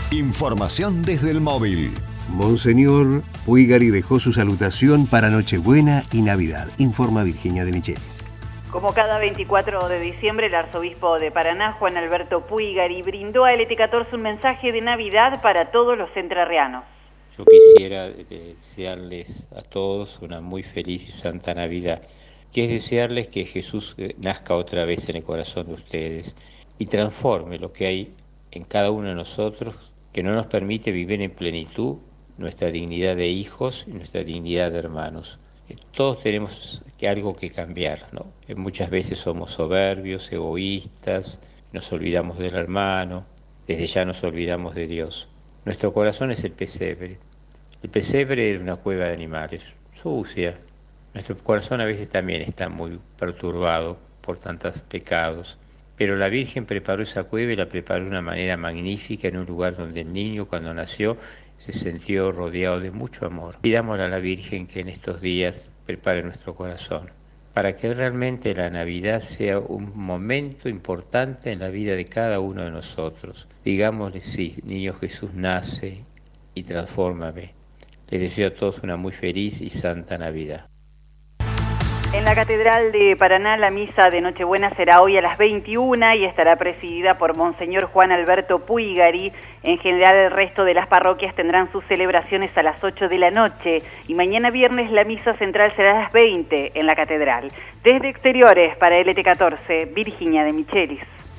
Información desde el móvil. Monseñor Puigari dejó su salutación para Nochebuena y Navidad, informa Virginia de Michelis. Como cada 24 de diciembre, el arzobispo de Paraná, Juan Alberto Puigari, brindó a LT14 un mensaje de Navidad para todos los entrerrianos. Yo quisiera desearles a todos una muy feliz y santa Navidad, que es desearles que Jesús nazca otra vez en el corazón de ustedes y transforme lo que hay en cada uno de nosotros, que no nos permite vivir en plenitud nuestra dignidad de hijos y nuestra dignidad de hermanos. Todos tenemos algo que cambiar, ¿no? Muchas veces somos soberbios, egoístas, nos olvidamos del hermano, desde ya nos olvidamos de Dios. Nuestro corazón es el pesebre. El pesebre es una cueva de animales, sucia. Nuestro corazón a veces también está muy perturbado por tantos pecados. Pero la Virgen preparó esa cueva y la preparó de una manera magnífica en un lugar donde el niño, cuando nació, se sintió rodeado de mucho amor. Pidámosle a la Virgen que en estos días prepare nuestro corazón, para que realmente la Navidad sea un momento importante en la vida de cada uno de nosotros. Digámosle, sí, niño Jesús nace y transfórmame. Les deseo a todos una muy feliz y santa Navidad. En la Catedral de Paraná, la misa de Nochebuena será hoy a las 21 y estará presidida por Monseñor Juan Alberto Puigari. En general, el resto de las parroquias tendrán sus celebraciones a las 8 de la noche y mañana viernes la misa central será a las 20 en la Catedral. Desde Exteriores, para LT14, Virginia de Michelis.